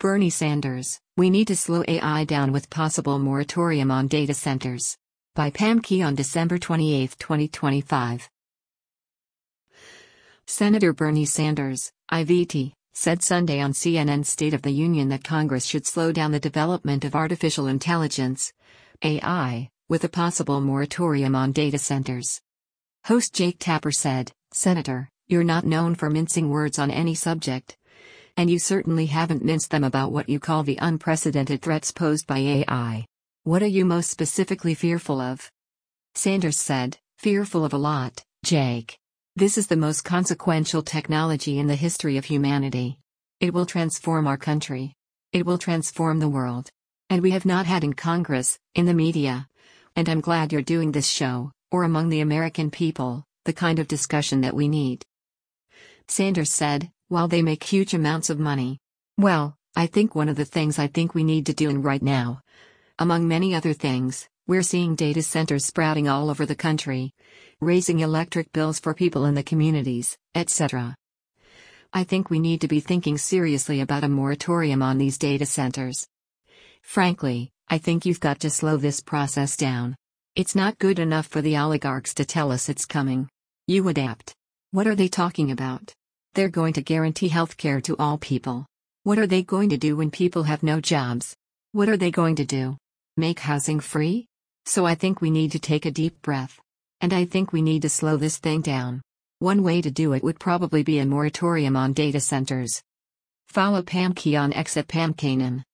Bernie Sanders, we need to slow AI down with possible moratorium on data centers. By Pam Key on December 28, 2025. Senator Bernie Sanders, IVT, said Sunday on CNN's State of the Union that Congress should slow down the development of artificial intelligence, AI, with a possible moratorium on data centers. Host Jake Tapper said, "Senator, you're not known for mincing words on any subject. And you certainly haven't minced them about what you call the unprecedented threats posed by AI. What are you most specifically fearful of?" Sanders said, "Fearful of a lot, Jake. This is the most consequential technology in the history of humanity. It will transform our country. It will transform the world. And we have not had in Congress, in the media, and I'm glad you're doing this show, or among the American people, the kind of discussion that we need." Sanders said, "While they make huge amounts of money. Well, I think one of the things I think we need to do right now, among many other things, we're seeing data centers sprouting all over the country, raising electric bills for people in the communities, etc. I think we need to be thinking seriously about a moratorium on these data centers. Frankly, I think you've got to slow this process down. It's not good enough for the oligarchs to tell us it's coming. You adapt. What are they talking about? They're going to guarantee health care to all people. What are they going to do when people have no jobs? What are they going to do? Make housing free? So I think we need to take a deep breath. And I think we need to slow this thing down. One way to do it would probably be a moratorium on data centers." Follow Pam Key on X at Pam Kanan.